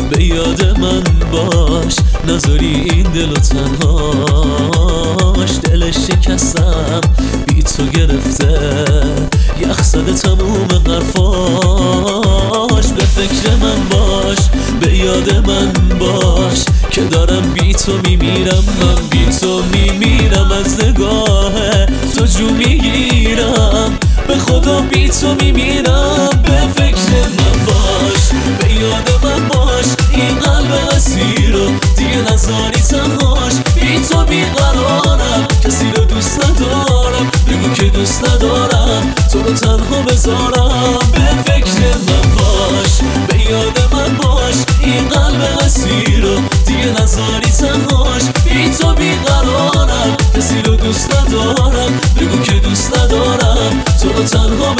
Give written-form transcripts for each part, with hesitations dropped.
به یاد من باش، نذاری این دل و تنهاش. دلش شکستم بی تو گرفته، یخ زده تموم حرفاش. به فکر من باش، به یاد من باش، که دارم بی تو میمیرم. من بی تو میمیرم، از نگاه تو جو میگیرم، به خدا بی تو میمیرم. به فکر من باش، به یاد من باش، این قلب اسیر رو دیگه نذاری تنهاش. بی تو بیقرارم، کسی رو دوست ندارم، بگو که دوست ندارم تو رو تنها بذارم. به فکر من باش، به یاد من باش، این قلب اسیر رو دیگه نذاری تنهاش. بی تو بیقرارم، کسی رو دوست ندارم، بگو که دوست ندارم تو رو تنها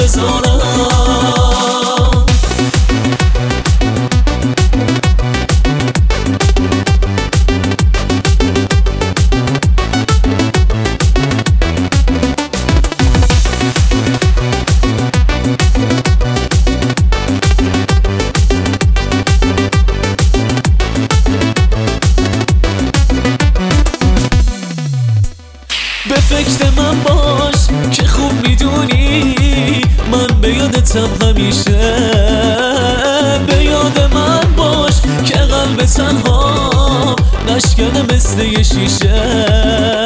بذارم. به فکر من باش که خوب میدونی من به یادتم همیشه. به یاد من باش که قلب تنها نشکنه مثل یه شیشه.